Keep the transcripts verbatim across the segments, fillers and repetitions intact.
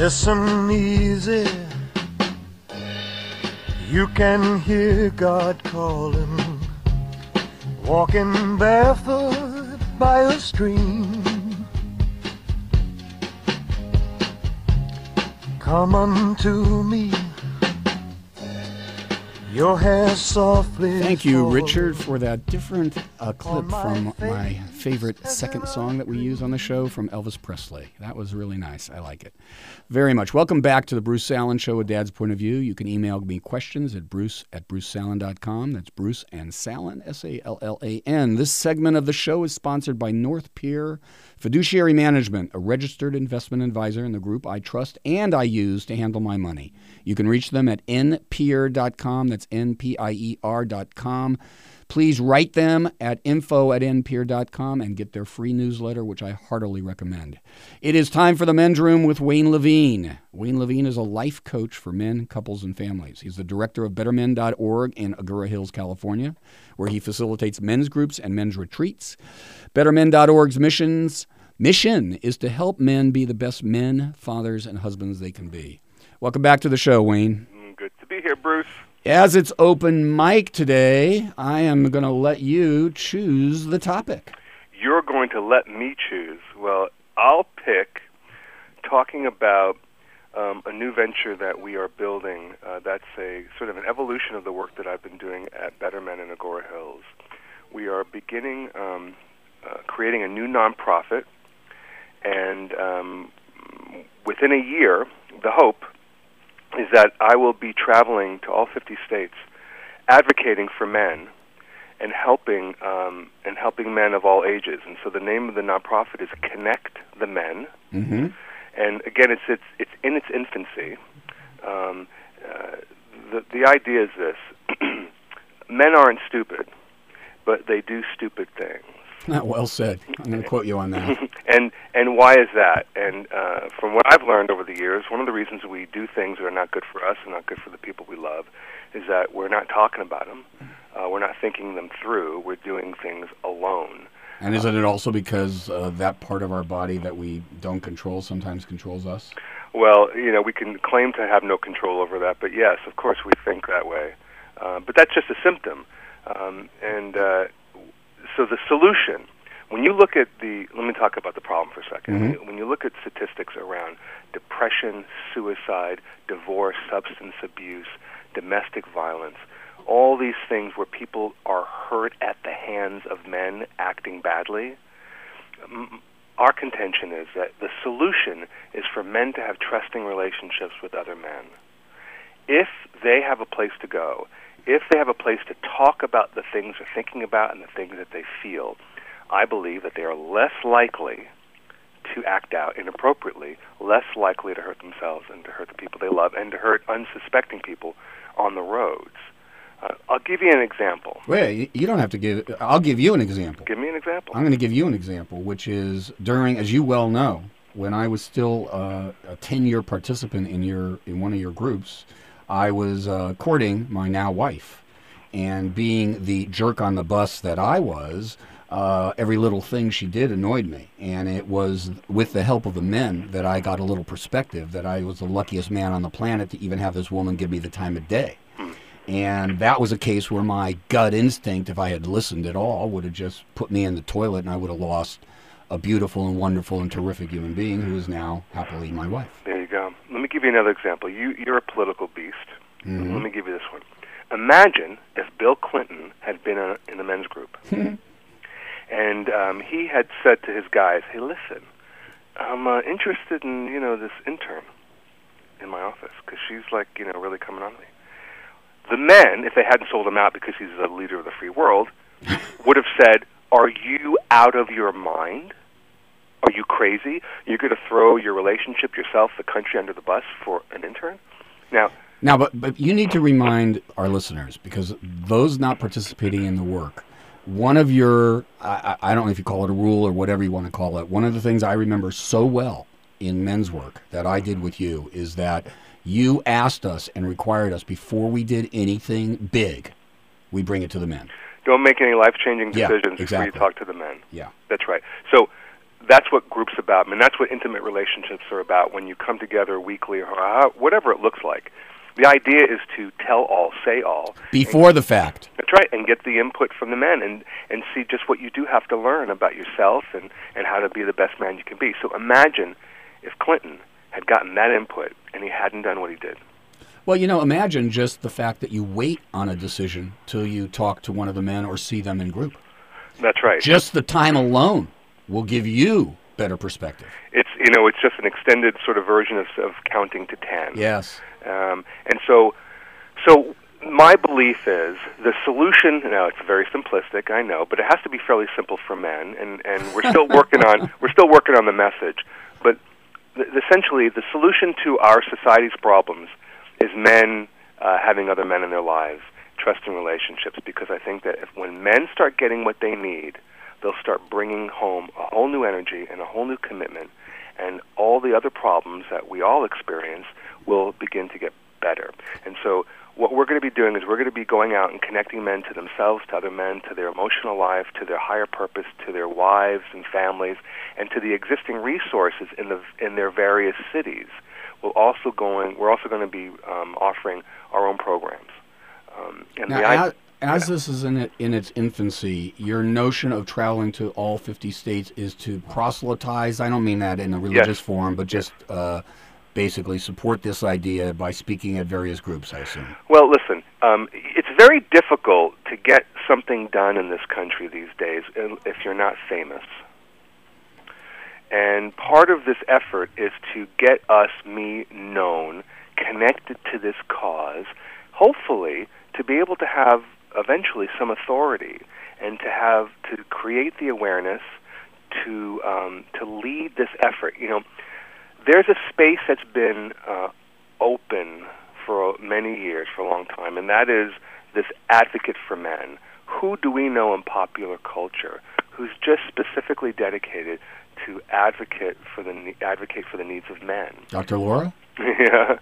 Listen easy, you can hear God calling, walking barefoot by a stream. Come unto me, your hair softly. Thank you, Richard, for that different uh, clip from my favorite second song that we use on the show from Elvis Presley. That was really nice. I like it very much. Welcome back to the Bruce Salen Show, A Dad's Point of View. You can email me questions at bruce at bruce salen dot com. That's Bruce and Salen, S A L L A N. This segment of the show is sponsored by North Pier Fiduciary Management, a registered investment advisor in the group I trust and I use to handle my money. You can reach them at n pier dot com. That's N P I E R dot com. Please write them at info at n pier dot com and get their free newsletter, which I heartily recommend. It is time for the Men's Room with Wayne Levine. Wayne Levine is a life coach for men, couples, and families. He's the director of better men dot org in Agoura Hills, California, where he facilitates men's groups and men's retreats. better men dot org's missions mission is to help men be the best men, fathers, and husbands they can be. Welcome back to the show, Wayne. Good to be here, Bruce. As it's open mic today, I am going to let you choose the topic. You're going to let me choose. Well, I'll pick talking about um, a new venture that we are building. Uh, that's a sort of an evolution of the work that I've been doing at Better Men in Agoura Hills. We are beginning um, uh, creating a new nonprofit, and um, within a year, the hope is that I will be traveling to all fifty states, advocating for men and helping um, and helping men of all ages. And so the name of the nonprofit is Connect the Men. Mm-hmm. And again, it's it's it's in its infancy. Um, uh, the the idea is this: men aren't stupid, but they do stupid things. Well said. I'm going to quote you on that. and and why is that? And uh, from what I've learned over the years, one of the reasons we do things that are not good for us and not good for the people we love is that we're not talking about them. Uh, we're not thinking them through. We're doing things alone. And isn't it also because uh, that part of our body that we don't control sometimes controls us? Well, you know, we can claim to have no control over that, but yes, of course we think that way. Uh, but that's just a symptom. Um, and uh, so the solution, when you look at the, let me talk about the problem for a second. Mm-hmm. When you look at statistics around depression, suicide, divorce, substance abuse, domestic violence, all these things where people are hurt at the hands of men acting badly, our contention is that the solution is for men to have trusting relationships with other men. If they have a place to go, if they have a place to talk about the things they're thinking about and the things that they feel, I believe that they are less likely to act out inappropriately, less likely to hurt themselves and to hurt the people they love and to hurt unsuspecting people on the roads. Uh, I'll give you an example. Wait, you don't have to give, I'll give you an example. Give me an example. I'm going to give you an example, which is during, as you well know, when I was still uh, a ten-year participant in your in one of your groups, I was uh, courting my now wife. And being the jerk on the bus that I was, uh, every little thing she did annoyed me. And it was with the help of the men that I got a little perspective, that I was the luckiest man on the planet to even have this woman give me the time of day. Hmm. And that was a case where my gut instinct, if I had listened at all, would have just put me in the toilet, and I would have lost a beautiful and wonderful and terrific human being who is now happily my wife. There you go. Let me give you another example. You, you're a political beast. Mm-hmm. Let me give you this one. Imagine if Bill Clinton had been a, in the men's group, and um, he had said to his guys, "Hey, listen, I'm uh, interested in you know this intern in my office because she's like you know really coming on me." The men, if they hadn't sold him out because he's the leader of the free world, would have said, "Are you out of your mind? Are you crazy? You're going to throw your relationship, yourself, the country under the bus for an intern?" Now, now, but but you need to remind our listeners, because those not participating in the work, one of your, I, I don't know if you call it a rule or whatever you want to call it, one of the things I remember so well in men's work that I did with you is that you asked us and required us before we did anything big, we bring it to the men. Don't make any life-changing decisions yeah, exactly. before you talk to the men. Yeah. That's right. So that's what groups about. I mean, that's what intimate relationships are about when you come together weekly or how, whatever it looks like. The idea is to tell all, say all. Before and, the fact. That's right, and get the input from the men and, and see just what you do have to learn about yourself and, and how to be the best man you can be. So imagine if Clinton had gotten that input and he hadn't done what he did. Well, you know, imagine just the fact that you wait on a decision till you talk to one of the men or see them in group. That's right. Just the time alone will give you better perspective. It's, you know, it's just an extended sort of version of, of counting to ten. Yes. Um, and so, so my belief is the solution. Now, it's very simplistic, I know, but it has to be fairly simple for men, and, and we're still working on we're still working on the message. But th- essentially, the solution to our society's problems is men uh, having other men in their lives, trusting relationships. Because I think that if when men start getting what they need, they'll start bringing home a whole new energy and a whole new commitment, and all the other problems that we all experience will begin to get better. And so what we're going to be doing is we're going to be going out and connecting men to themselves, to other men, to their emotional life, to their higher purpose, to their wives and families, and to the existing resources in the in their various cities. We're also going. We're also going to be um, offering our own programs. Um, and now, the as, as this is in it, in its infancy, your notion of traveling to all fifty states is to proselytize. I don't mean that in a religious yes. form, but just uh, basically support this idea by speaking at various groups, I assume. Well, listen, um, it's very difficult to get something done in this country these days if you're not famous. And part of this effort is to get us, me, known, connected to this cause, hopefully to be able to have eventually some authority and to have to create the awareness to um, to lead this effort. You know, there's a space that's been uh, open for many years, for a long time, and that is this advocate for men. Who do we know in popular culture who's just specifically dedicated to advocate for the advocate for the needs of men? Doctor Laura? Yeah,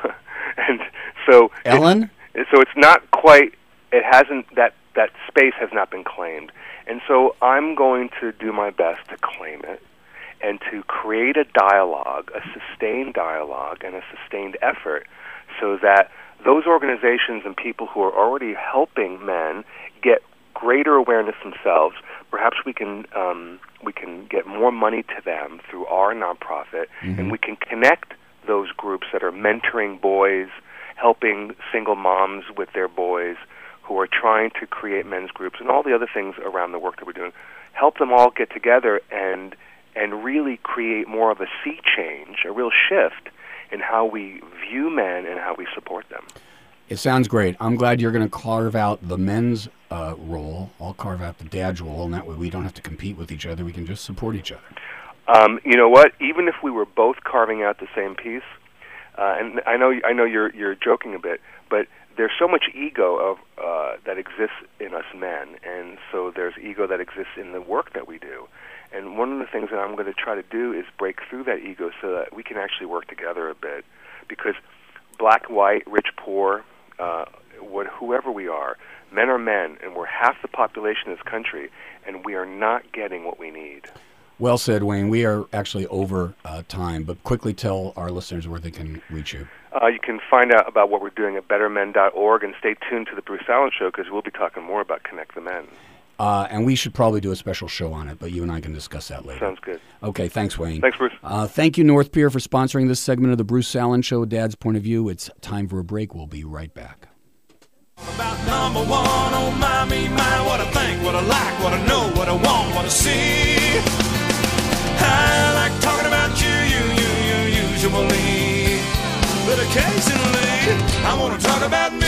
and so Ellen. It, so it's not quite. It hasn't that that space has not been claimed, and so I'm going to do my best to claim it and to create a dialogue, a sustained dialogue, and a sustained effort, so that those organizations and people who are already helping men get greater awareness themselves. Perhaps we can um, we can get more money to them through our nonprofit, mm-hmm. and we can connect those groups that are mentoring boys, helping single moms with their boys, who are trying to create men's groups, and all the other things around the work that we're doing. Help them all get together and and really create more of a sea change, a real shift in how we view men and how we support them. It sounds great. I'm glad you're going to carve out the men's uh, role. I'll carve out the dad's role, and that way we don't have to compete with each other. We can just support each other. Um, you know what? Even if we were both carving out the same piece, uh, and I know I know you're you're joking a bit, but there's so much ego of uh, that exists in us men, and so there's ego that exists in the work that we do. And one of the things that I'm going to try to do is break through that ego so that we can actually work together a bit. Because black, white, rich, poor, uh, what, whoever we are, men are men, and we're half the population of this country, and we are not getting what we need. Well said, Wayne. We are actually over uh, time, but quickly tell our listeners where they can reach you. Uh, you can find out about what we're doing at better men dot org, and stay tuned to the Bruce Allen Show, because we'll be talking more about Connect the Men. Uh, and we should probably do a special show on it, but you and I can discuss that later. Sounds good. Okay, thanks, Wayne. Thanks, Bruce. Uh, thank you, North Pier, for sponsoring this segment of the Bruce Allen Show, Dad's Point of View. It's time for a break. We'll be right back. About number one, oh my, me, my, what I think, what I like, what I know, what I want, what I see. I like talking about you, you, you, you, usually. But occasionally, I want to talk about me.